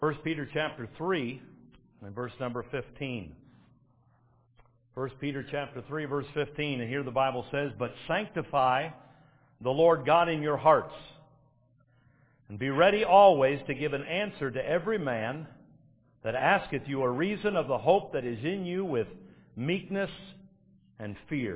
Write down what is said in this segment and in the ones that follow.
1 Peter chapter 3 and verse number 15. 1 Peter chapter 3 verse 15, and here the Bible says, "But sanctify the Lord God in your hearts, and be ready always to give an answer to every man that asketh you a reason of the hope that is in you with meekness and fear."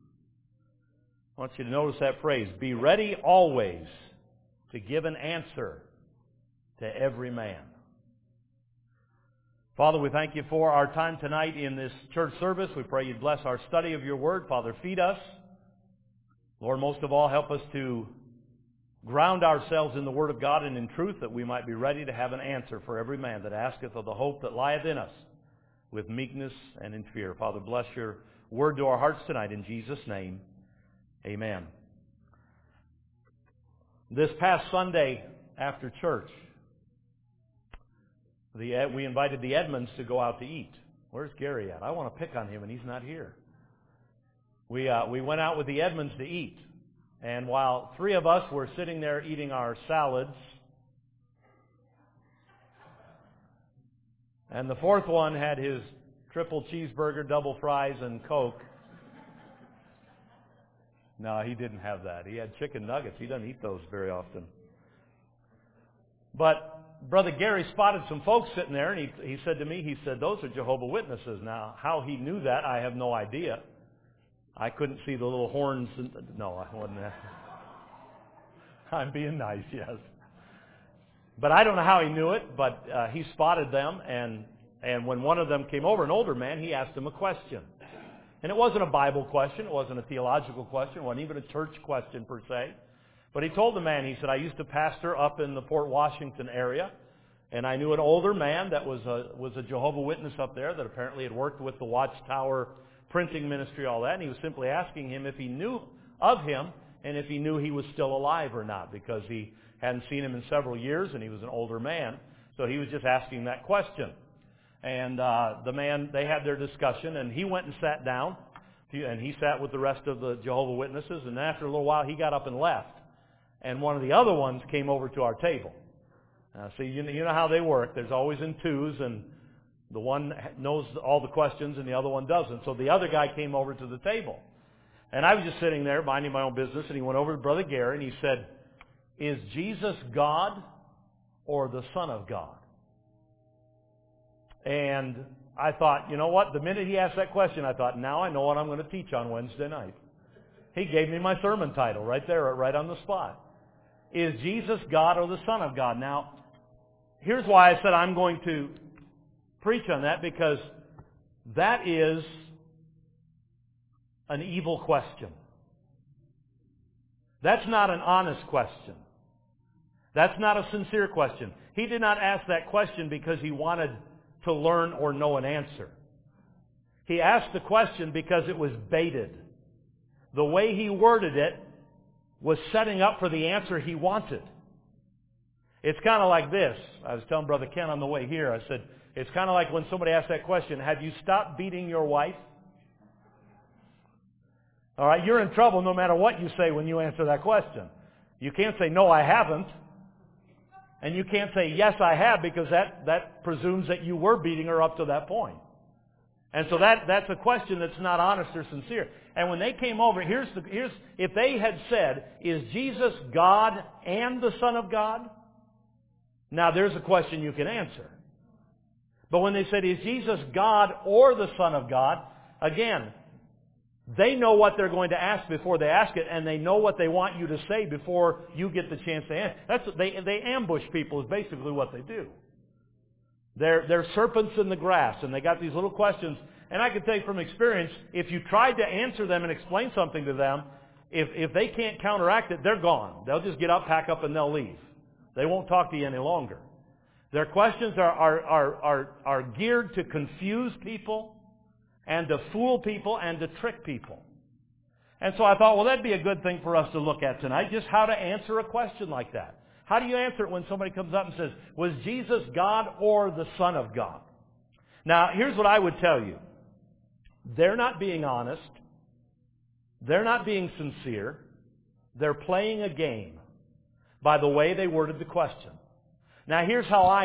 I want you to notice that phrase, be ready always to give an answer to every man. Father, we thank you for our time tonight in this church service. We pray you'd bless our study of your word. Father, feed us. Lord, most of all, help us to ground ourselves in the word of God and in truth, that we might be ready to have an answer for every man that asketh of the hope that lieth in us with meekness and in fear. Father, bless your word to our hearts tonight in Jesus' name. Amen. This past Sunday after church, we invited the Edmonds to go out to eat. Where's Gary at? I want to pick on him and he's not here. We went out with the Edmonds to eat. And while three of us were sitting there eating our salads, and the fourth one had his triple cheeseburger, double fries, and Coke. No, he didn't have that. He had chicken nuggets. He doesn't eat those very often. But Brother Gary spotted some folks sitting there, and he said to me, he said, "Those are Jehovah's Witnesses." Now, how he knew that, I have no idea. I couldn't see the little horns. No, I wasn't. I'm being nice, yes. But I don't know how he knew it, but he spotted them, and when one of them came over, an older man, he asked him a question. And it wasn't a Bible question, it wasn't a theological question, it wasn't even a church question per se. But he told the man, he said, "I used to pastor up in the Port Washington area, and I knew an older man that was a Jehovah's Witness up there that apparently had worked with the Watchtower printing ministry, all that, and he was simply asking him if he knew of him and if he knew he was still alive or not, because he hadn't seen him in several years and he was an older man, so he was just asking that question." And the man, they had their discussion, and he went and sat down, and he sat with the rest of the Jehovah's Witnesses, and after a little while he got up and left, and one of the other ones came over to our table. See, you know how they work. There's always in twos, and the one knows all the questions and the other one doesn't. So the other guy came over to the table. And I was just sitting there minding my own business, and he went over to Brother Gary and he said, "Is Jesus God or the Son of God?" And I thought, you know what? The minute he asked that question, I thought, now I know what I'm going to teach on Wednesday night. He gave me my sermon title right there, right on the spot. Is Jesus God or the Son of God? Now, here's why I said I'm going to preach on that, because that is an evil question. That's not an honest question. That's not a sincere question. He did not ask that question because he wanted to learn or know an answer. He asked the question because it was baited. The way he worded it was setting up for the answer he wanted. It's kind of like this. I was telling Brother Ken on the way here, I said, it's kind of like when somebody asks that question, "Have you stopped beating your wife?" All right, you're in trouble no matter what you say when you answer that question. You can't say, "No, I haven't." And you can't say, "Yes, I have," because that presumes that you were beating her up to that point. And so that's a question that's not honest or sincere. And when they came over, if they had said, "Is Jesus God and the Son of God?" Now there's a question you can answer. But when they said, "Is Jesus God or the Son of God?" again, they know what they're going to ask before they ask it, and they know what they want you to say before you get the chance to answer. They ambush people is basically what they do. They're serpents in the grass, and they got these little questions. And I can tell you from experience, if you tried to answer them and explain something to them, if they can't counteract it, they're gone. They'll just get up, pack up, and they'll leave. They won't talk to you any longer. Their questions are geared to confuse people and to fool people and to trick people. And so I thought, well, that'd be a good thing for us to look at tonight, just how to answer a question like that. How do you answer it when somebody comes up and says, "Was Jesus God or the Son of God?" Now, here's what I would tell you. They're not being honest. They're not being sincere. They're playing a game by the way they worded the question. Now, here's how I am.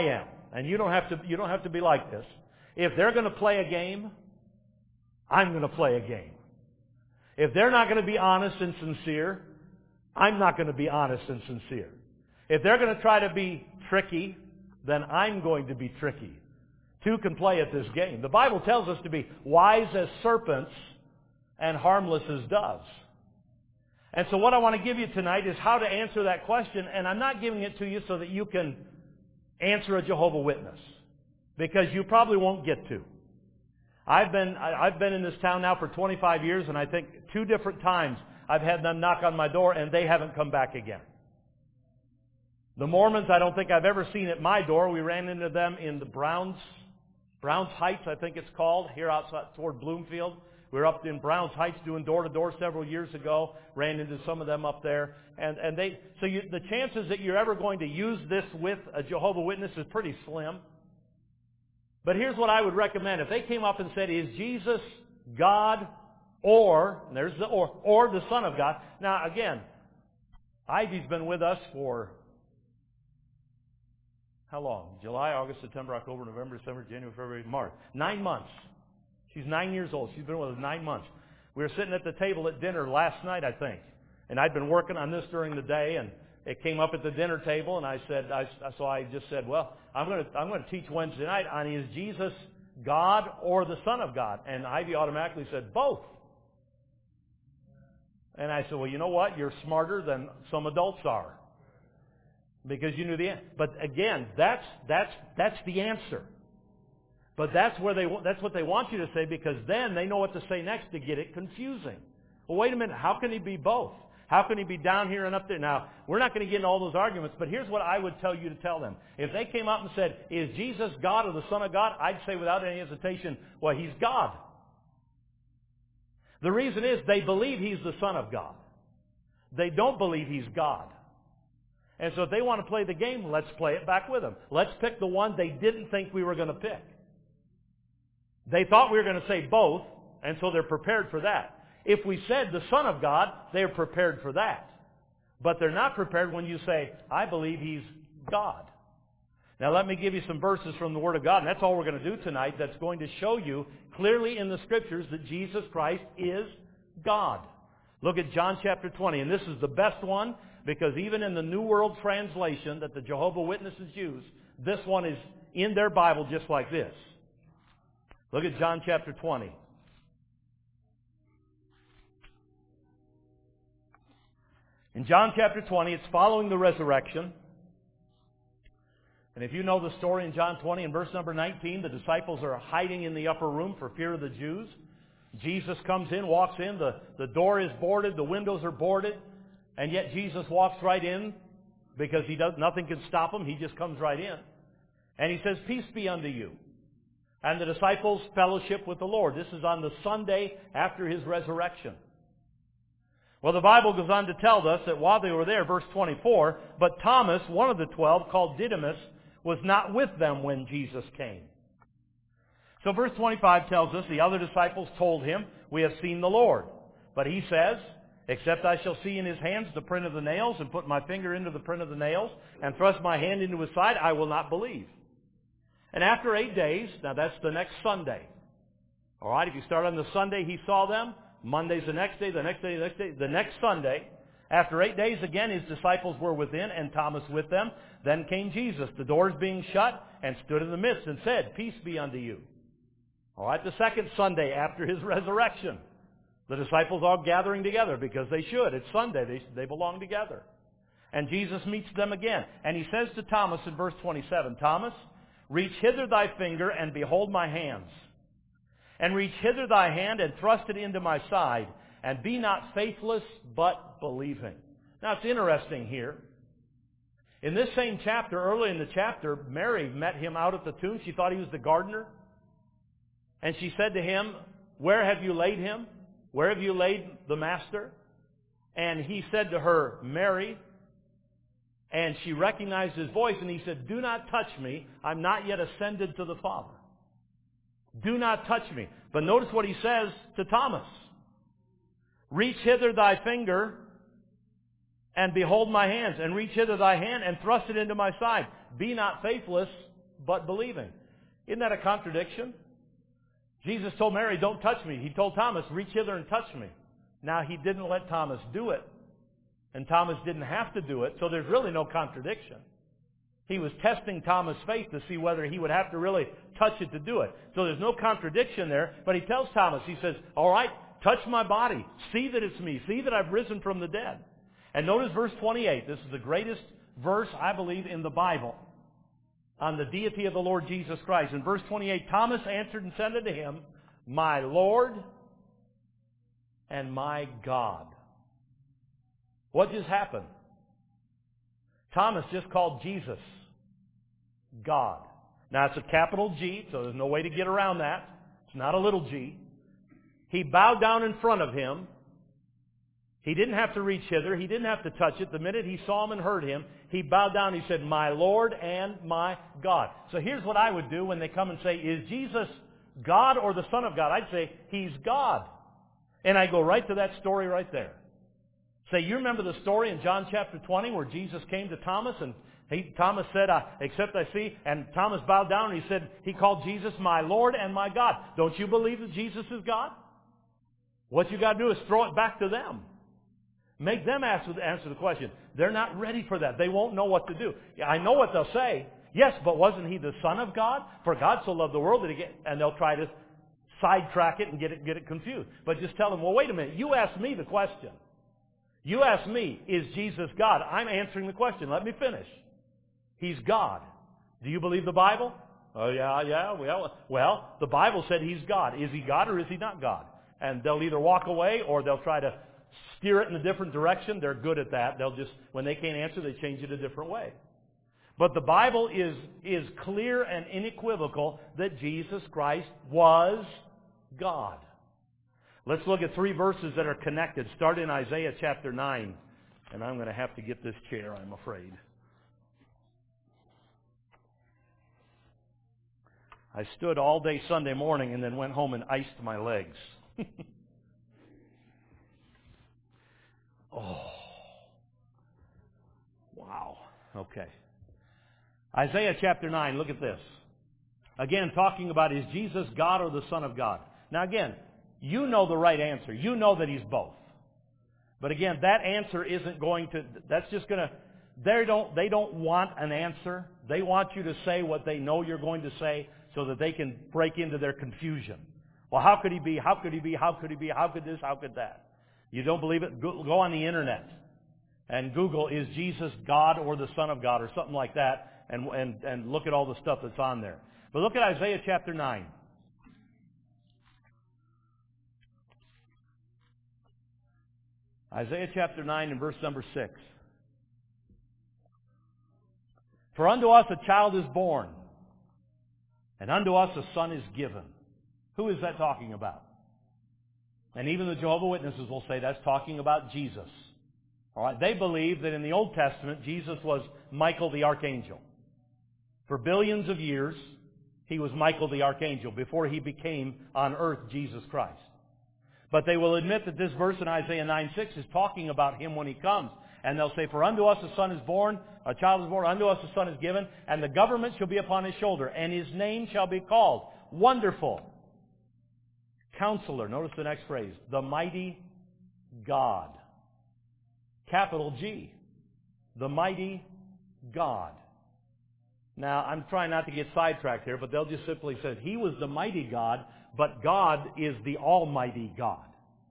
and you don't have to be like this. If they're going to play a game, I'm going to play a game. If they're not going to be honest and sincere, I'm not going to be honest and sincere. If they're going to try to be tricky, then I'm going to be tricky. Two can play at this game. The Bible tells us to be wise as serpents and harmless as doves. And so what I want to give you tonight is how to answer that question, and I'm not giving it to you so that you can answer a Jehovah's Witness, because you probably won't get to. I've been in this town now for 25 years, and I think 2 different times I've had them knock on my door, and they haven't come back again. The Mormons, I don't think I've ever seen at my door. We ran into them in the Browns Heights, I think it's called, here outside toward Bloomfield. We were up in Browns Heights doing door-to-door several years ago. Ran into some of them up there. The chances that you're ever going to use this with a Jehovah's Witness is pretty slim. But here's what I would recommend. If they came up and said, is Jesus God or the Son of God? Now, again, Ivy's been with us for how long? July, August, September, October, November, December, January, February, March. 9 months. She's 9 years old. She's been with us 9 months. We were sitting at the table at dinner last night, I think. And I'd been working on this during the day, and it came up at the dinner table, and I just said, well, I'm going to teach Wednesday night on is Jesus God or the Son of God? And Ivy automatically said, both. And I said, well, you know what? You're smarter than some adults are, because you knew the answer. But again, that's the answer. But that's what they want you to say, because then they know what to say next to get it confusing. Well, wait a minute. How can he be both? How can he be down here and up there? Now, we're not going to get into all those arguments, but here's what I would tell you to tell them. If they came up and said, is Jesus God or the Son of God? I'd say without any hesitation, well, he's God. The reason is they believe he's the Son of God. They don't believe he's God. And so if they want to play the game, let's play it back with them. Let's pick the one they didn't think we were going to pick. They thought we were going to say both, and so they're prepared for that. If we said the Son of God, they're prepared for that. But they're not prepared when you say, I believe he's God. Now let me give you some verses from the Word of God, and that's all we're going to do tonight, that's going to show you clearly in the Scriptures that Jesus Christ is God. Look at John chapter 20, and this is the best one, because even in the New World Translation that the Jehovah's Witnesses use, this one is in their Bible just like this. Look at John chapter 20. In John chapter 20, it's following the resurrection. And if you know the story in John 20, in verse number 19, the disciples are hiding in the upper room for fear of the Jews. Jesus comes in, walks in, the door is boarded, the windows are boarded, and yet Jesus walks right in because nothing can stop him. He just comes right in. And he says, peace be unto you. And the disciples fellowship with the Lord. This is on the Sunday after his resurrection. Well, the Bible goes on to tell us that while they were there, verse 24, but Thomas, one of the 12, called Didymus, was not with them when Jesus came. So verse 25 tells us the other disciples told him, we have seen the Lord. But he says, except I shall see in his hands the print of the nails, and put my finger into the print of the nails, and thrust my hand into his side, I will not believe. And after 8 days, now that's the next Sunday. All right, if you start on the Sunday he saw them, Monday's the next day, the next day, the next day, the next Sunday. After 8 days, again, his disciples were within, and Thomas with them. Then came Jesus, the doors being shut, and stood in the midst, and said, peace be unto you. All right, the second Sunday after his resurrection. The disciples are gathering together, because they should. It's Sunday. They belong together. And Jesus meets them again. And he says to Thomas in verse 27, Thomas, reach hither thy finger, and behold my hands. And reach hither thy hand, and thrust it into my side, and be not faithless, but believing. Now it's interesting here. In this same chapter, early in the chapter, Mary met him out at the tomb. She thought he was the gardener. And she said to him, where have you laid him? Where have you laid the master? And he said to her, Mary. And she recognized his voice, and he said, do not touch me. I'm not yet ascended to the Father. Do not touch me. But notice what he says to Thomas. Reach hither thy finger, and behold my hands. And reach hither thy hand, and thrust it into my side. Be not faithless, but believing. Isn't that a contradiction? Jesus told Mary, don't touch me. He told Thomas, reach hither and touch me. Now, he didn't let Thomas do it, and Thomas didn't have to do it, so there's really no contradiction. He was testing Thomas' faith to see whether he would have to really touch it to do it. So there's no contradiction there, but he tells Thomas, he says, all right, touch my body. See that it's me. See that I've risen from the dead. And notice verse 28. This is the greatest verse, I believe, in the Bible on the deity of the Lord Jesus Christ. In verse 28, Thomas answered and said unto him, my Lord and my God. What just happened? Thomas just called Jesus God. Now, it's a capital G, so there's no way to get around that. It's not a little g. He bowed down in front of him. He didn't have to reach hither. He didn't have to touch it. The minute he saw him and heard him, he bowed down. He said, my Lord and my God. So here's what I would do when they come and say, is Jesus God or the Son of God? I'd say, he's God. And I go right to that story right there. Say, you remember the story in John chapter 20 where Jesus came to Thomas and Thomas said, except I see, and Thomas bowed down and he said, he called Jesus my Lord and my God. Don't you believe that Jesus is God? What you got to do is throw it back to them. Make them answer the question. They're not ready for that. They won't know what to do. I know what they'll say. Yes, but wasn't he the Son of God? For God so loved the world that and they'll try to sidetrack it and get it confused. But just tell them, well, wait a minute. You asked me the question. You asked me, is Jesus God? I'm answering the question. Let me finish. He's God. Do you believe the Bible? Oh, yeah. Well, the Bible said he's God. Is he God or is he not God? And they'll either walk away or they'll try to steer it in a different direction. They're good at that. They'll just, when they can't answer, they change it a different way. But the Bible is clear and unequivocal that Jesus Christ was God. Let's look at 3 verses that are connected. Start in Isaiah chapter 9. And I'm going to have to get this chair, I'm afraid. I stood all day Sunday morning and then went home and iced my legs. Oh. Wow. Okay. Isaiah chapter 9, look at this. Again, talking about is Jesus God or the Son of God? Now again, you know the right answer. You know that he's both. But again, that answer isn't going to, that's just going to, they don't want an answer. They want you to say what they know you're going to say so that they can break into their confusion. Well, how could he be? How could he be? How could he be? How could this? How could that? You don't believe it? Go on the internet and Google, is Jesus God or the Son of God or something like that, and look at all the stuff that's on there. But look at Isaiah chapter 9. Isaiah chapter 9 and verse number 6. For unto us a child is born, and unto us a son is given. Who is that talking about? And even the Jehovah's Witnesses will say that's talking about Jesus. All right, they believe that in the Old Testament, Jesus was Michael the Archangel. For billions of years, he was Michael the Archangel before he became on earth Jesus Christ. But they will admit that this verse in Isaiah 9:6 is talking about him when he comes. And they'll say, for unto us a son is born, a child is born, unto us a son is given, and the government shall be upon his shoulder, and his name shall be called Wonderful Counselor. Notice the next phrase. The Mighty God. Capital G. The Mighty God. Now, I'm trying not to get sidetracked here, but they'll just simply say, he was the mighty God, but God is the Almighty God.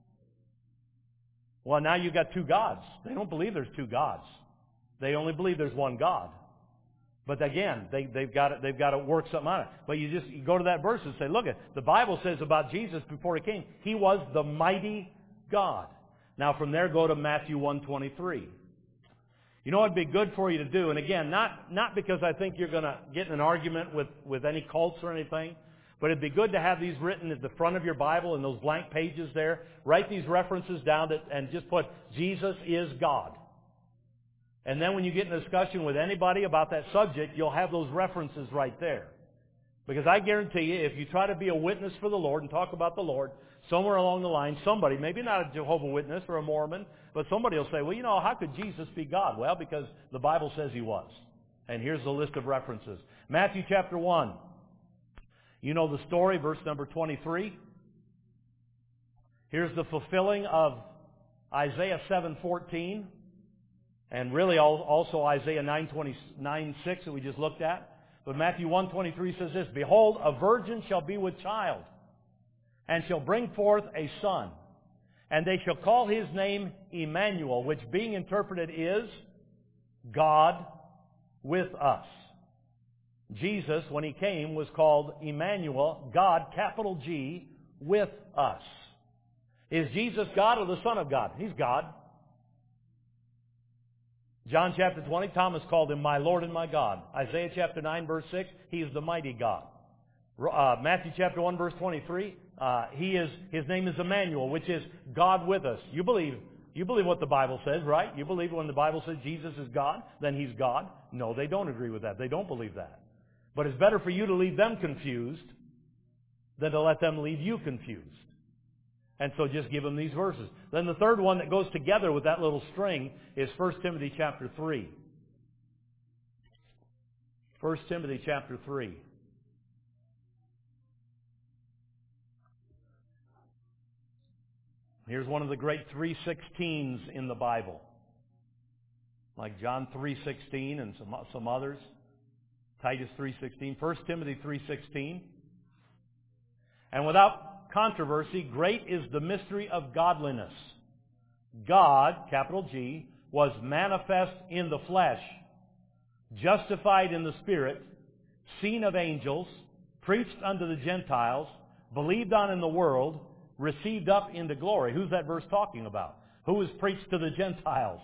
Well, now you've got 2 gods. They don't believe there's 2 gods. They only believe there's one God. But again, they've got to work something on it. But you go to that verse and say, look, the Bible says about Jesus before he came, he was the mighty God. Now from there, go to Matthew 1:23. You know what would be good for you to do? And again, not because I think you're going to get in an argument with any cults or anything, but it'd be good to have these written at the front of your Bible in those blank pages there. Write these references down and just put, Jesus is God. And then when you get in a discussion with anybody about that subject, you'll have those references right there. Because I guarantee you, if you try to be a witness for the Lord and talk about the Lord, somewhere along the line, somebody, maybe not a Jehovah's Witness or a Mormon, but somebody will say, well, how could Jesus be God? Well, because the Bible says he was. And here's the list of references. Matthew chapter 1. You know the story, verse number 23. Here's the fulfilling of Isaiah 7:14, and really also Isaiah 9:6 that we just looked at. But Matthew 1:23 says this, Behold, a virgin shall be with child, and shall bring forth a son, and they shall call his name Emmanuel, which being interpreted is God with us. Jesus, when he came, was called Emmanuel, God, capital G, with us. Is Jesus God or the Son of God? He's God. John chapter 20, Thomas called him my Lord and my God. Isaiah chapter 9, verse 6, he is the mighty God. Matthew chapter 1, verse 23, his name is Emmanuel, which is God with us. You believe what the Bible says, right? You believe when the Bible says Jesus is God, then he's God? No, they don't agree with that. They don't believe that. But it's better for you to leave them confused than to let them leave you confused. And so just give them these verses. Then the third one that goes together with that little string is 1 Timothy chapter 3. 1 Timothy chapter 3. Here's one of the great 3:16s in the Bible. Like John 3:16 and some others. Titus 3:16. 1 Timothy 3:16. And without controversy, great is the mystery of godliness. God, capital G, was manifest in the flesh, justified in the Spirit, seen of angels, preached unto the Gentiles, believed on in the world, received up into glory. Who's that verse talking about? Who was preached to the Gentiles?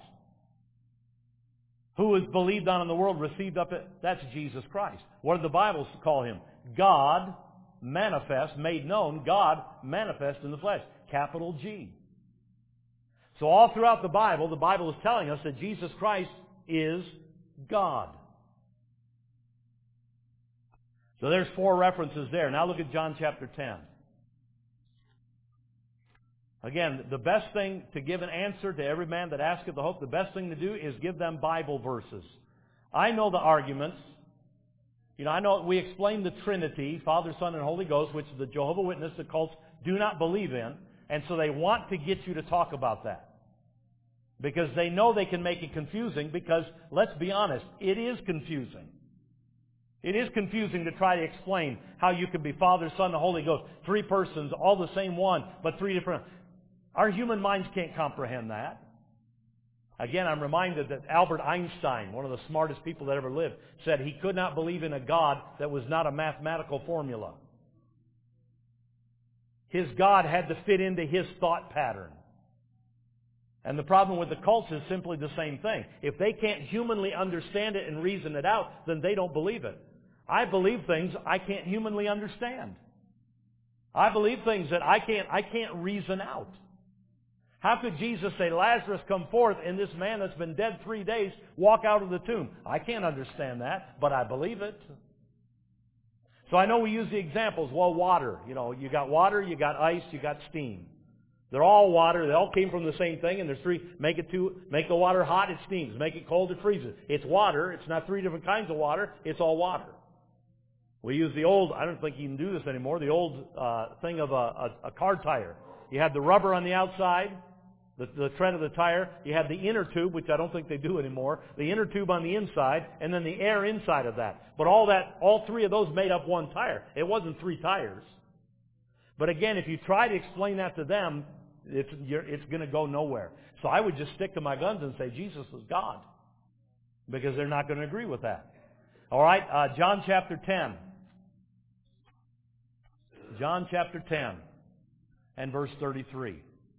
Who was believed on in the world, received up? That's Jesus Christ. What did the Bible call him? God manifest, made known, God manifest in the flesh. Capital G. So all throughout the Bible is telling us that Jesus Christ is God. So there's 4 references there. Now look at John chapter 10. Again, the best thing to give an answer to every man that asketh the hope, the best thing to do is give them Bible verses. I know the arguments. I know we explain the Trinity, Father, Son, and Holy Ghost, which the Jehovah Witness, the cults, do not believe in. And so they want to get you to talk about that. Because they know they can make it confusing, because, let's be honest, it is confusing. It is confusing to try to explain how you can be Father, Son, and Holy Ghost. 3 persons, all the same one, but 3 different. Our human minds can't comprehend that. Again, I'm reminded that Albert Einstein, one of the smartest people that ever lived, said he could not believe in a God that was not a mathematical formula. His God had to fit into his thought pattern. And the problem with the cults is simply the same thing. If they can't humanly understand it and reason it out, then they don't believe it. I believe things I can't humanly understand. I believe things that I can't reason out. How could Jesus say, Lazarus, come forth, and this man that's been dead 3 days walk out of the tomb? I can't understand that, but I believe it. So I know we use the examples. Well, water. You got water, you got ice, you got steam. They're all water. They all came from the same thing, and there's 3. Make the water hot, it steams. Make it cold, it freezes. It's water. It's not 3 different kinds of water. It's all water. We use the old, I don't think you can do this anymore, the old thing of a car tire. You had the rubber on the outside, the tread of the tire. You had the inner tube, which I don't think they do anymore, the inner tube on the inside, and then the air inside of that. But all 3 of those made up one tire. It wasn't 3 tires. But again, if you try to explain that to them, it's going to go nowhere. So I would just stick to my guns and say Jesus is God, because they're not going to agree with that. All right, John chapter 10. John chapter 10 and verse 33.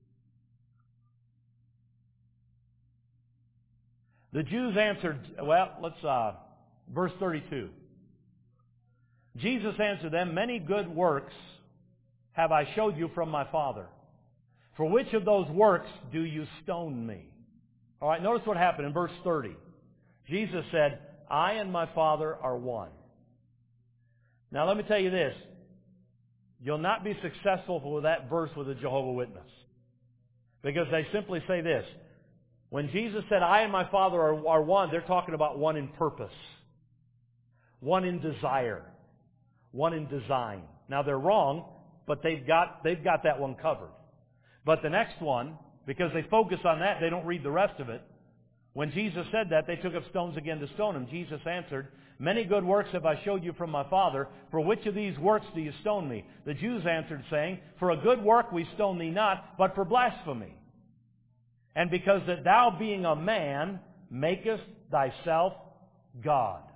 The Jews answered, verse 32. Jesus answered them, Many good works have I showed you from my Father. For which of those works do you stone me? All right, notice what happened in verse 30. Jesus said, I and my Father are one. Now let me tell you this. You'll not be successful with that verse with a Jehovah's Witness. Because they simply say this. When Jesus said, I and my Father are one, they're talking about one in purpose. one in desire, one in design. Now they're wrong, but they've got that one covered. But the next one, because they focus on that, they don't read the rest of it. When Jesus said that, they took up stones again to stone him. Jesus answered, "Many good works have I showed you from my Father. For which of these works do you stone me?" The Jews answered, saying, "For a good work we stone thee not, but for blasphemy. And because that thou, being a man, makest thyself God."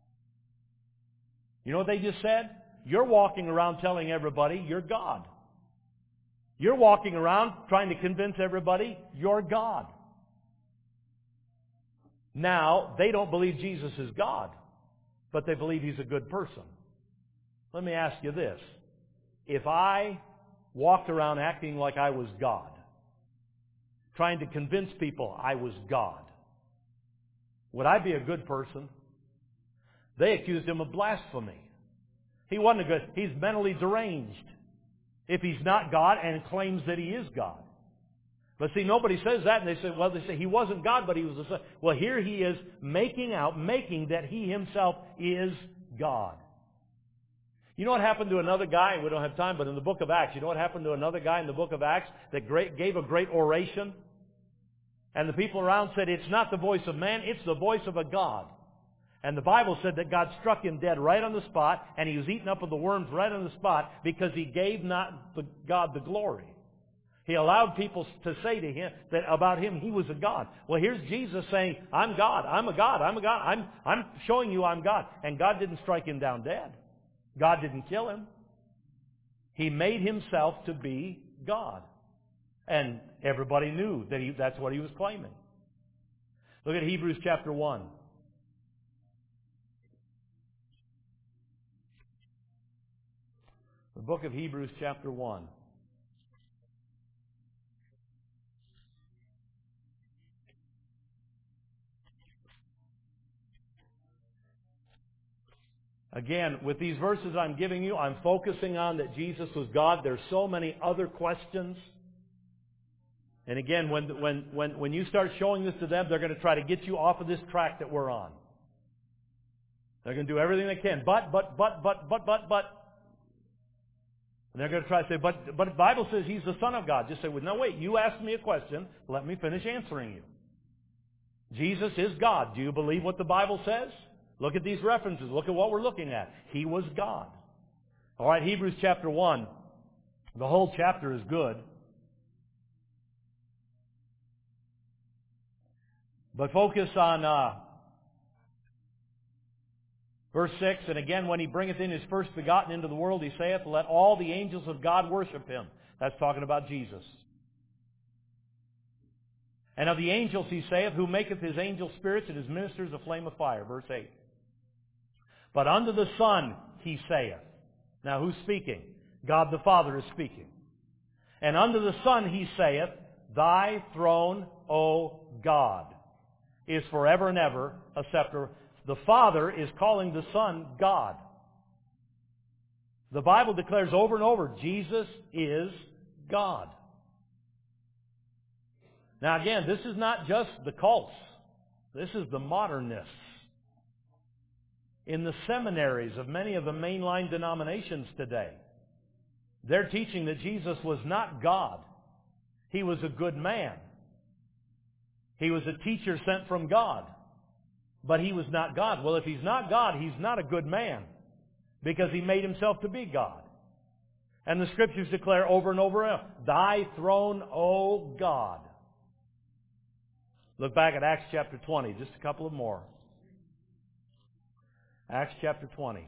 You know what they just said? You're walking around telling everybody you're God. You're walking around trying to convince everybody you're God. Now, they don't believe Jesus is God, but they believe He's a good person. Let me ask you this. If I walked around acting like I was God, trying to convince people I was God, would I be a good person? They accused Him of blasphemy. He wasn't a good, he's mentally deranged if He's not God and claims that He is God. But see, nobody says that, and they say He wasn't God, but He was the Son. Well, here He is making that He Himself is God. You know what happened to another guy? We don't have time, but in the book of Acts, you know what happened to another guy in the book of Acts that gave a great oration? And the people around said, "It's not the voice of man, it's the voice of a God." And the Bible said that God struck him dead right on the spot, and he was eaten up with the worms right on the spot because he gave not God the glory. He allowed people to say to him that about him he was a God. Well, here's Jesus saying, "I'm God, I'm a God, I'm a God, I'm showing you I'm God." And God didn't strike him down dead. God didn't kill him. He made Himself to be God. And everybody knew that that's what he was claiming. Look at Hebrews chapter 1. The book of Hebrews chapter 1. Again, with these verses I'm giving you, I'm focusing on that Jesus was God. There's so many other questions. And again, when you start showing this to them, they're going to try to get you off of this track that we're on. They're going to do everything they can. But. And they're going to try to say, but the Bible says He's the Son of God. Just say, well, no, wait, you asked me a question. Let me finish answering you. Jesus is God. Do you believe what the Bible says? Look at these references. Look at what we're looking at. He was God. All right, Hebrews chapter 1. The whole chapter is good. But focus on verse 6. And again, when He bringeth in His first begotten into the world, He saith, "Let all the angels of God worship Him." That's talking about Jesus. "And of the angels He saith, Who maketh His angels spirits and His ministers a flame of fire." Verse 8. "But unto the Son He saith." Now who's speaking? God the Father is speaking. "And unto the Son He saith, Thy throne, O God, is forever and ever a scepter." The Father is calling the Son God. The Bible declares over and over, Jesus is God. Now again, this is not just the cults. This is the modernists. In the seminaries of many of the mainline denominations today, they're teaching that Jesus was not God. He was a good man. He was a teacher sent from God. But He was not God. Well, if He's not God, He's not a good man, because He made Himself to be God. And the Scriptures declare over and over, "Thy throne, O God." Look back at Acts chapter 20, just a couple of more. Acts chapter 20.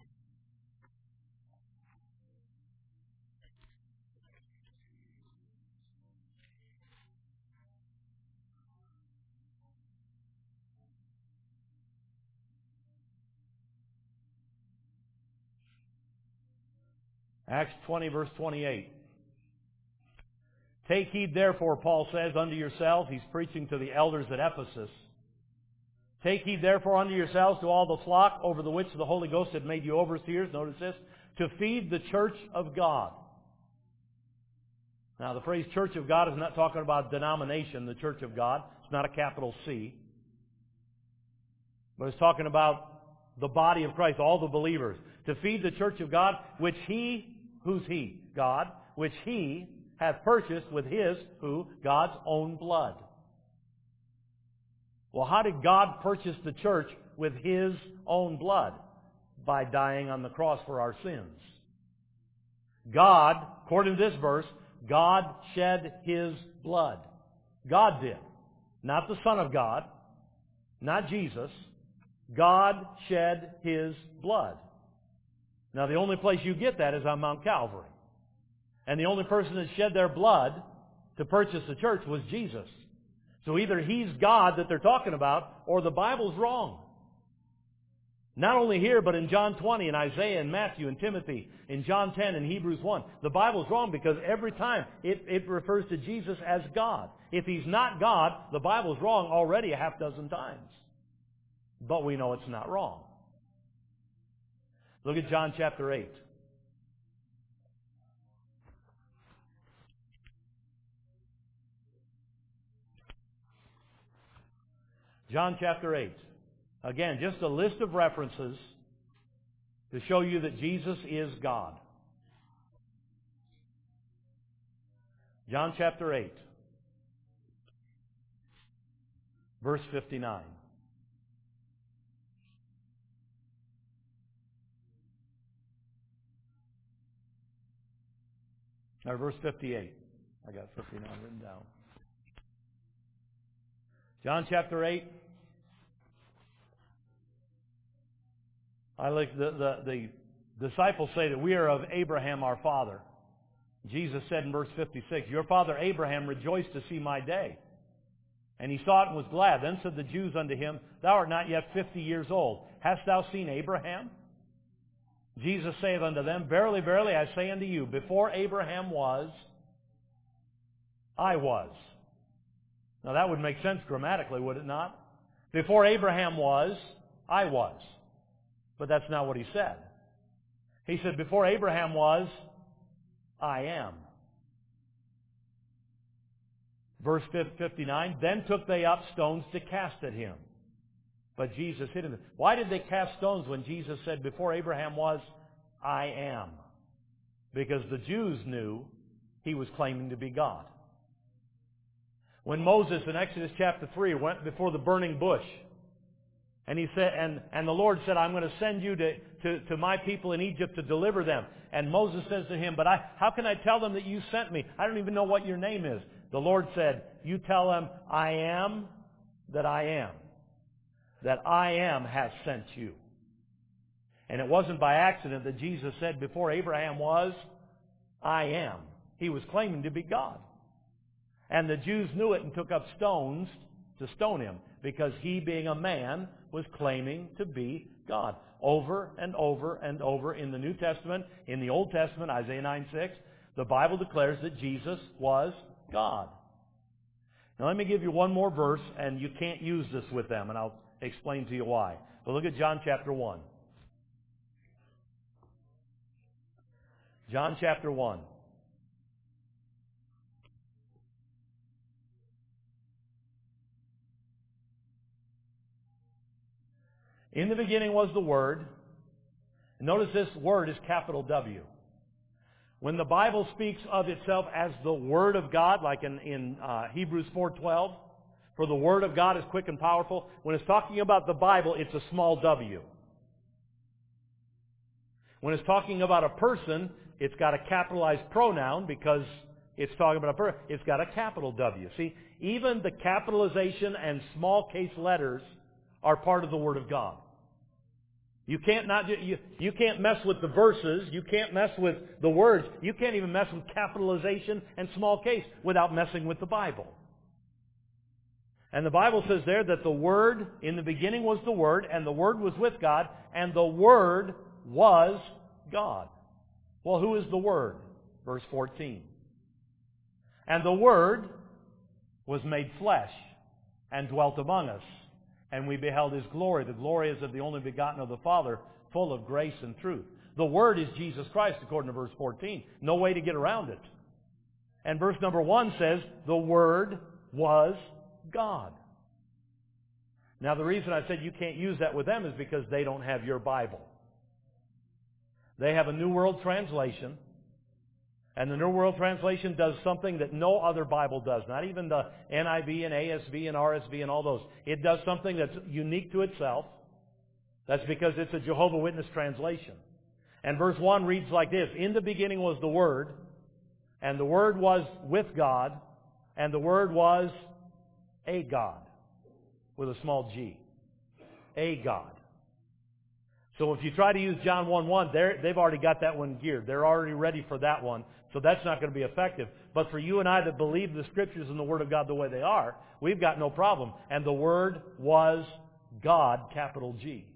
Acts 20, verse 28. "Take heed therefore," Paul says, "unto yourselves." He's preaching to the elders at Ephesus. "Take heed therefore unto yourselves to all the flock over the which the Holy Ghost had made you overseers," notice this, "to feed the church of God." Now the phrase church of God is not talking about denomination, the church of God. It's not a capital C. But it's talking about the body of Christ, all the believers, to feed the church of God, which He, who's He? God, which He hath purchased with His, who? God's own blood. Well, how did God purchase the church with His own blood? By dying on the cross for our sins. God, according to this verse, God shed His blood. God did. Not the Son of God. Not Jesus. God shed His blood. Now, the only place you get that is on Mount Calvary. And the only person that shed their blood to purchase the church was Jesus. So either He's God that they're talking about, or the Bible's wrong. Not only here, but in John 20, in Isaiah, and Matthew, and Timothy, in John 10, and Hebrews 1. The Bible's wrong because every time it refers to Jesus as God. If He's not God, the Bible's wrong already a half dozen times. But we know it's not wrong. Look at John chapter 8. John chapter 8. Again, just a list of references to show you that Jesus is God. John chapter 8, verse 59. Or verse 58. I got 59 written down. John chapter 8. I like the disciples say that we are of Abraham our father. Jesus said in verse 56, Your father Abraham rejoiced to see my day. And he saw it and was glad. Then said the Jews unto him, Thou art not yet 50 years old. Hast thou seen Abraham? Jesus saith unto them, Verily, verily, I say unto you, before Abraham was, I was. Now that would make sense grammatically, would it not? Before Abraham was, I was. But that's not what he said. He said, before Abraham was, I am. Verse 59, Then took they up stones to cast at him. But Jesus hid him. Why did they cast stones when Jesus said, before Abraham was, I am? Because the Jews knew He was claiming to be God. When Moses in Exodus chapter 3 went before the burning bush, and he said, and the Lord said, I'm going to send you to my people in Egypt to deliver them. And Moses says to him, But how can I tell them that you sent me? I don't even know what your name is. The Lord said, You tell them, I am that I am. That I am has sent you. And it wasn't by accident that Jesus said, before Abraham was, I am. He was claiming to be God. And the Jews knew it and took up stones to stone Him, because He, being a man, was claiming to be God. Over and over and over in the New Testament, in the Old Testament, Isaiah 9:6, the Bible declares that Jesus was God. Now let me give you one more verse, and you can't use this with them, and I'll explain to you why. But look at John chapter 1. John chapter 1. In the beginning was the Word. Notice this word is capital W. When the Bible speaks of itself as the Word of God, like in Hebrews 4:12, for the Word of God is quick and powerful, when it's talking about the Bible, it's a small w. When it's talking about a person, it's got a capitalized pronoun because it's talking about a person. It's got a capital W. See, even the capitalization and small case letters are part of the Word of God. You can't mess with the verses. You can't mess with the words. You can't even mess with capitalization and small case without messing with the Bible. And the Bible says there that the Word, in the beginning was the Word, and the Word was with God, and the Word was God. Well, who is the Word? Verse 14. And the Word was made flesh and dwelt among us. And we beheld His glory. The glory is of the only begotten of the Father, full of grace and truth. The Word is Jesus Christ, according to verse 14. No way to get around it. And verse number 1 says, the Word was God. Now, the reason I said you can't use that with them is because they don't have your Bible. They have a New World Translation, and the New World Translation does something that no other Bible does. Not even the NIV and ASV and RSV and all those. It does something that's unique to itself. That's because it's a Jehovah's Witness translation. And verse 1 reads like this: In the beginning was the Word, and the Word was with God, and the Word was a God, with a small g. A God. So if you try to use John 1:1, they've already got that one geared. They're already ready for that one. So that's not going to be effective. But for you and I that believe the Scriptures and the Word of God the way they are, we've got no problem. And the Word was God, capital G.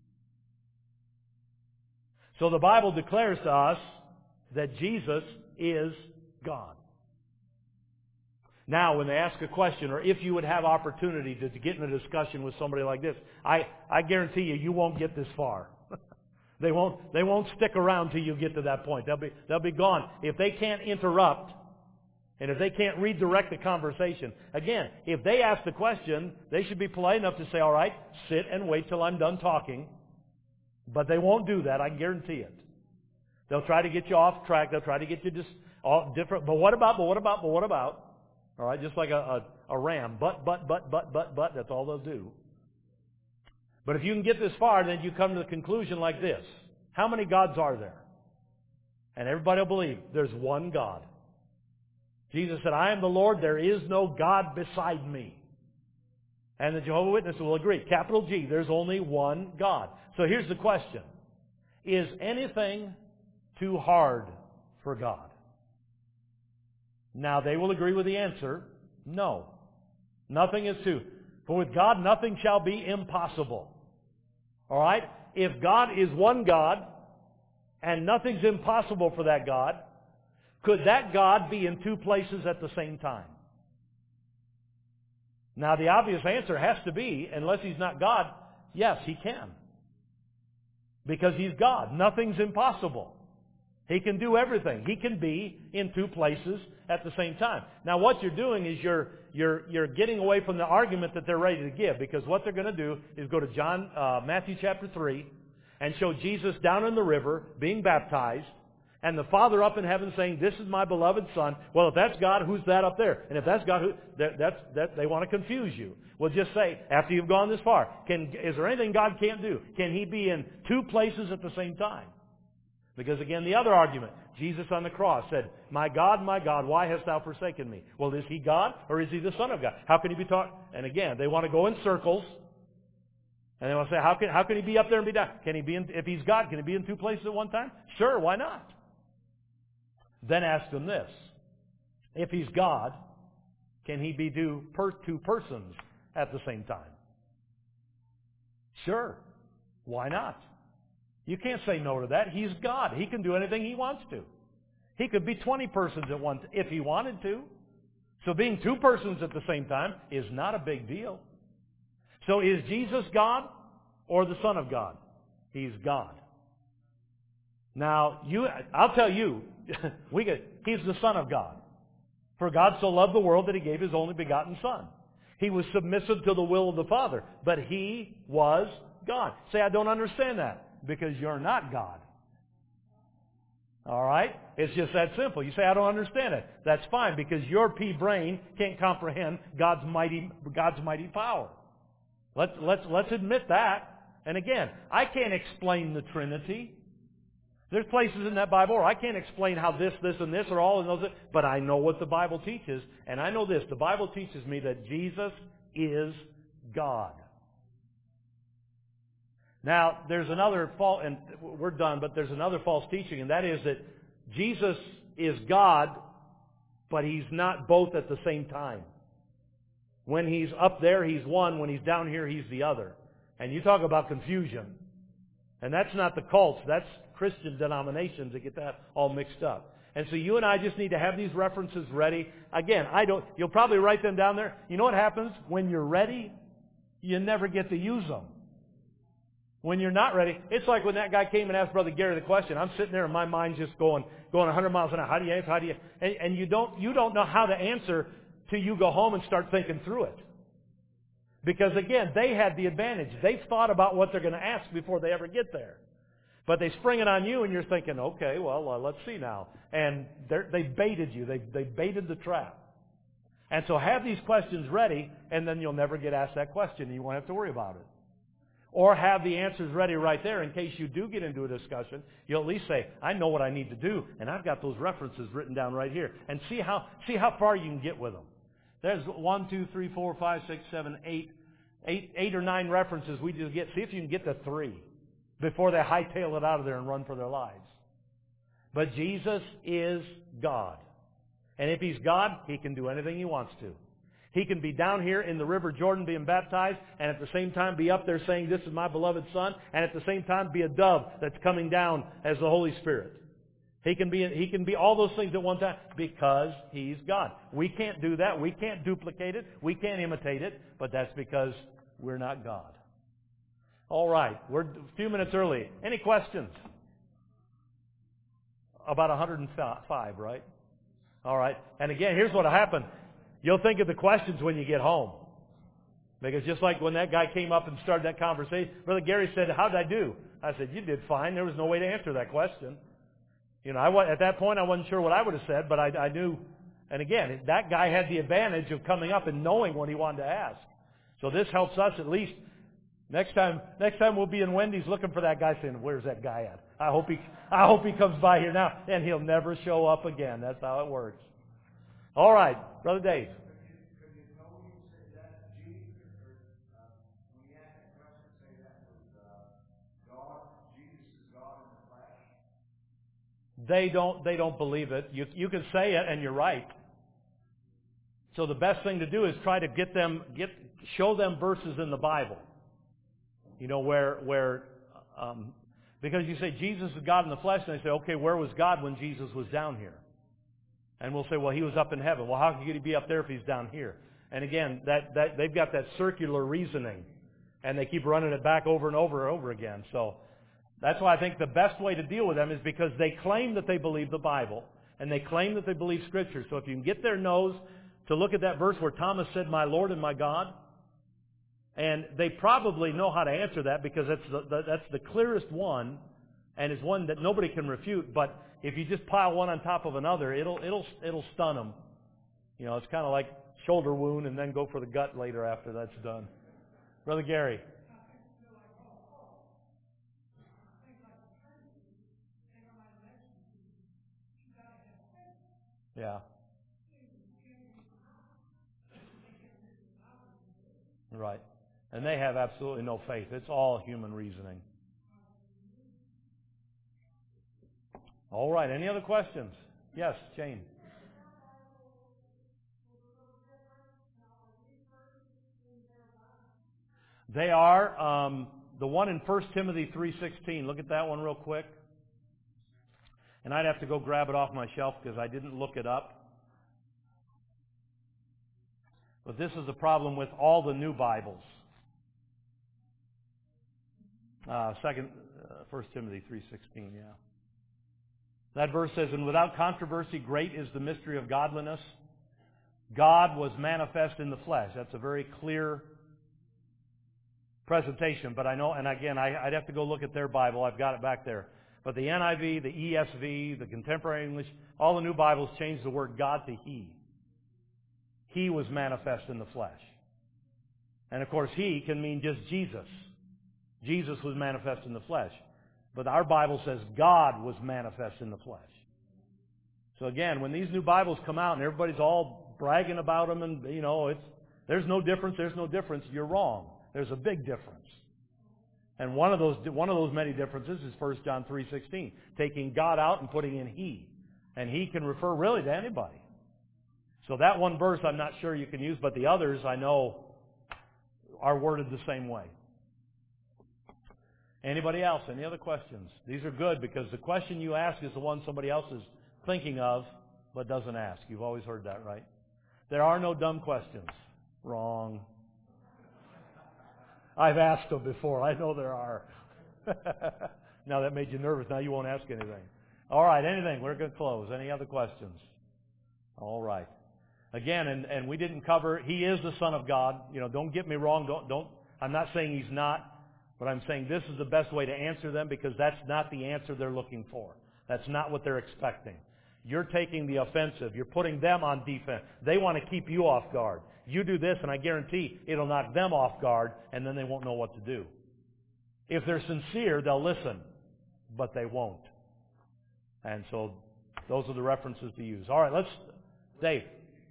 So the Bible declares to us that Jesus is God. Now, when they ask a question, or if you would have opportunity to get in a discussion with somebody like this, I guarantee you won't get this far. They won't stick around till you get to that point. They'll be gone. If they can't interrupt, and if they can't redirect the conversation, again, if they ask the question, they should be polite enough to say, all right, sit and wait till I'm done talking. But they won't do that, I guarantee it. They'll try to get you off track. They'll try to get you just all different. But what about? All right, just like a ram. But, that's all they'll do. But if you can get this far, then you come to the conclusion like this. How many gods are there? And everybody will believe there's one God. Jesus said, I am the Lord, there is no God beside me. And the Jehovah's Witnesses will agree. Capital G, there's only one God. So here's the question. Is anything too hard for God? Now, they will agree with the answer, no. Nothing is too. For with God, nothing shall be impossible. All right? If God is one God, and nothing's impossible for that God, could that God be in two places at the same time? Now, the obvious answer has to be, unless He's not God, yes, He can. Because He's God. Nothing's impossible. He can do everything. He can be in two places at the same time. Now, what you're doing is you're getting away from the argument that they're ready to give, because what they're going to do is go to Matthew chapter 3 and show Jesus down in the river being baptized, and the Father up in heaven saying, "This is my beloved Son." Well, if that's God, who's that up there? And if that's God, they want to confuse you. Well, just say, after you've gone this far, is there anything God can't do? Can He be in two places at the same time? Because again, the other argument, Jesus on the cross said, my God, why hast thou forsaken me? Well, is He God or is He the Son of God? How can He be taught? And again, they want to go in circles. And they want to say, how can He be up there and be down? Can He be if He's God, can He be in two places at one time? Sure, why not? Then ask them this. If He's God, can He be two persons at the same time? Sure, why not? You can't say no to that. He's God. He can do anything He wants to. He could be 20 persons at once if He wanted to. So being two persons at the same time is not a big deal. So is Jesus God or the Son of God? He's God. Now, I'll tell you, He's the Son of God. For God so loved the world that He gave His only begotten Son. He was submissive to the will of the Father, but He was God. Say, I don't understand that. Because you're not God. All right? It's just that simple. You say, I don't understand it. That's fine, because your pea brain can't comprehend God's mighty power. Let's admit that. And again, I can't explain the Trinity. There's places in that Bible where I can't explain how this, and this are all in those, but I know what the Bible teaches, and I know this. The Bible teaches me that Jesus is God. Now, there's another false, and we're done, but there's another false teaching, and that is that Jesus is God, but He's not both at the same time. When He's up there, He's one. When He's down here, He's the other. And you talk about confusion. And that's not the cults. That's Christian denominations that get that all mixed up. And so you and I just need to have these references ready. Again, you'll probably write them down there. You know what happens? When you're ready, you never get to use them. When you're not ready, it's like when that guy came and asked Brother Gary the question. I'm sitting there and my mind's just going 100 miles an hour. How do you answer? And you don't know how to answer till you go home and start thinking through it. Because again, they had the advantage. They've thought about what they're going to ask before they ever get there. But they spring it on you and you're thinking, okay, well, let's see now. And they baited you. They baited the trap. And so have these questions ready, and then you'll never get asked that question, and you won't have to worry about it. Or have the answers ready right there in case you do get into a discussion. You'll at least say, I know what I need to do, and I've got those references written down right here. And see how far you can get with them. There's 1, 2, 3, 4, 5, 6, 7, 8 or 9 references we just get. See if you can get to 3 before they hightail it out of there and run for their lives. But Jesus is God. And if He's God, He can do anything He wants to. He can be down here in the River Jordan being baptized, and at the same time be up there saying, this is my beloved Son, and at the same time be a dove that's coming down as the Holy Spirit. He can be all those things at one time because He's God. We can't do that. We can't duplicate it. We can't imitate it, but that's because we're not God. All right. We're a few minutes early. Any questions? About 105, right? All right. And again, here's what will happen. You'll think of the questions when you get home. Because just like when that guy came up and started that conversation, Brother Gary said, how did I do? I said, you did fine. There was no way to answer that question. You know, at that point, I wasn't sure what I would have said, but I knew. And again, that guy had the advantage of coming up and knowing what he wanted to ask. So this helps us at least. Next time we'll be in Wendy's looking for that guy saying, where's that guy at? I hope he comes by here now. And he'll never show up again. That's how it works. All right, Brother Dave. Could you tell me that Jesus, when he asked that question, say that was God, Jesus is God in the flesh? They don't believe it. You can say it, and you're right. So the best thing to do is try to show them verses in the Bible. You know, because you say Jesus is God in the flesh, and they say, okay, where was God when Jesus was down here? And we'll say, well, He was up in heaven. Well, how could He be up there if He's down here? And again, that they've got that circular reasoning, and they keep running it back over and over and over again. So that's why I think the best way to deal with them is because they claim that they believe the Bible, and they claim that they believe Scripture. So if you can get their nose to look at that verse where Thomas said, my Lord and my God, and they probably know how to answer that because that's the clearest one, and is one that nobody can refute. But if you just pile one on top of another, it'll stun them. You know, it's kind of like shoulder wound, and then go for the gut later after that's done. Brother Gary. Yeah. Right. And they have absolutely no faith. It's all human reasoning. All right. Any other questions? Yes, Jane. They are the one in 1 Timothy 3:16. Look at that one real quick. And I'd have to go grab it off my shelf because I didn't look it up. But this is the problem with all the new Bibles. 1 Timothy 3:16, yeah. That verse says, and without controversy, great is the mystery of godliness. God was manifest in the flesh. That's a very clear presentation. But I know, and again, I'd have to go look at their Bible. I've got it back there. But the NIV, the ESV, the Contemporary English, all the new Bibles change the word God to He. He was manifest in the flesh. And of course, He can mean just Jesus. Jesus was manifest in the flesh. But our Bible says God was manifest in the flesh. So again, when these new Bibles come out and everybody's all bragging about them and, you know, there's no difference, you're wrong. There's a big difference. And one of those many differences is 1 John 3:16, taking God out and putting in He. And He can refer really to anybody. So that one verse I'm not sure you can use, but the others I know are worded the same way. Anybody else? Any other questions? These are good because the question you ask is the one somebody else is thinking of but doesn't ask. You've always heard that, right? There are no dumb questions. Wrong. I've asked them before. I know there are. Now that made you nervous. Now you won't ask anything. All right, anything. We're going to close. Any other questions? All right. Again, and we didn't cover, he is the Son of God. Don't get me wrong. I'm not saying he's not, but I'm saying this is the best way to answer them because that's not the answer they're looking for. That's not what they're expecting. You're taking the offensive. You're putting them on defense. They want to keep you off guard. You do this, and I guarantee it'll knock them off guard, and then they won't know what to do. If they're sincere, they'll listen, but they won't. And so those are the references to use. All right, Dave.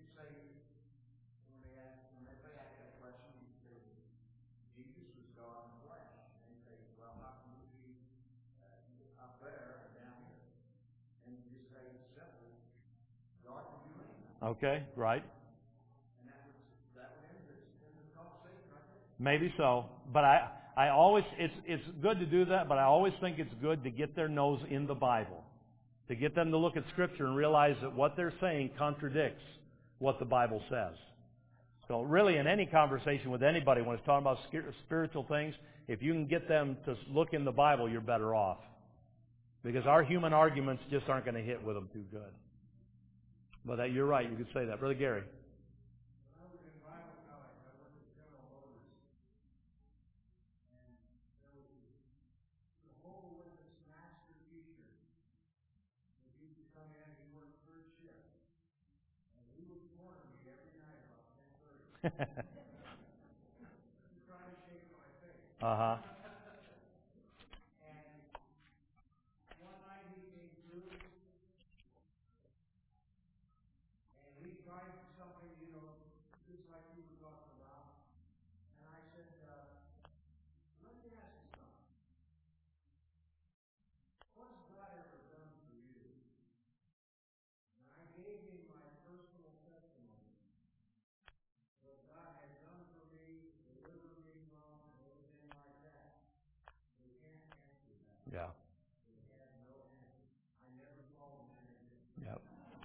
Okay, right. And that would end the conversation right there. Maybe so. But I always, it's good to do that, but I always think it's good to get their nose in the Bible. To get them to look at Scripture and realize that what they're saying contradicts what the Bible says. So really in any conversation with anybody, when it's talking about spiritual things, if you can get them to look in the Bible, you're better off. Because our human arguments just aren't going to hit with them too good. But you're right, you could say that. Brother Gary. When I was in Bible college, I worked at General Motors. And there was the Jehovah's Witness master teacher. And he used to come in, he worked third shift. And he would corner me every night about 10:30. He tried to shake my face. Uh-huh. Yeah. Yep.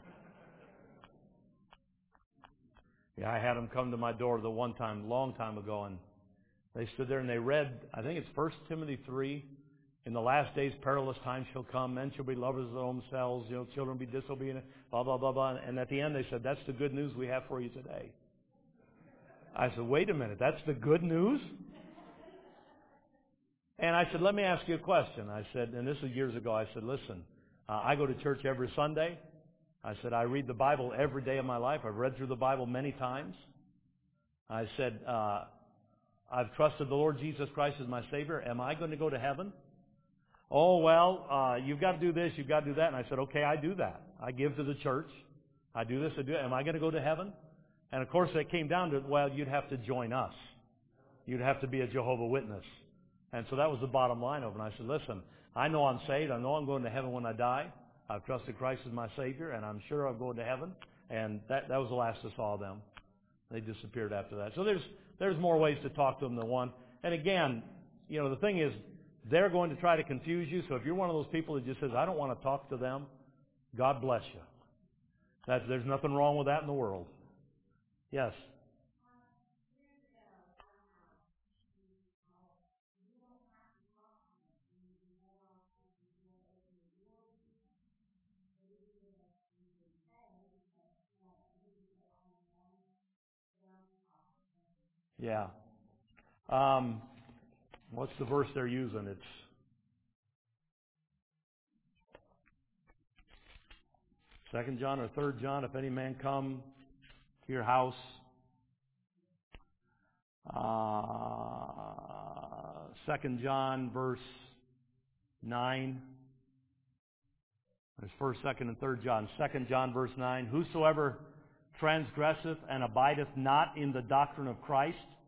Yeah, I had them come to my door the one time, long time ago, and they stood there and they read, I think it's 1 Timothy 3, in the last days perilous times shall come, men shall be lovers of their own selves, children be disobedient, blah, blah, blah, blah. And at the end they said, that's the good news we have for you today. I said, wait a minute, that's the good news? And I said, let me ask you a question. I said, and this was years ago, I said, listen, I go to church every Sunday. I said, I read the Bible every day of my life. I've read through the Bible many times. I said, I've trusted the Lord Jesus Christ as my Savior. Am I going to go to heaven? Oh, well, you've got to do this, you've got to do that. And I said, okay, I do that. I give to the church. I do this, I do that. Am I going to go to heaven? And of course, it came down to, well, you'd have to join us. You'd have to be a Jehovah's Witness. And so that was the bottom line of it. And I said, listen, I know I'm saved. I know I'm going to heaven when I die. I've trusted Christ as my Savior, and I'm sure I'm going to heaven. And that was the last I saw them. They disappeared after that. So there's more ways to talk to them than one. And again, the thing is, they're going to try to confuse you. So if you're one of those people that just says, I don't want to talk to them, God bless you. There's nothing wrong with that in the world. Yes. Yeah. What's the verse they're using? It's 2 John or 3 John. If any man come to your house, 2 John verse 9. There's 1, 2, and 3 John. 2 John verse 9. Whosoever transgresseth and abideth not in the doctrine of Christ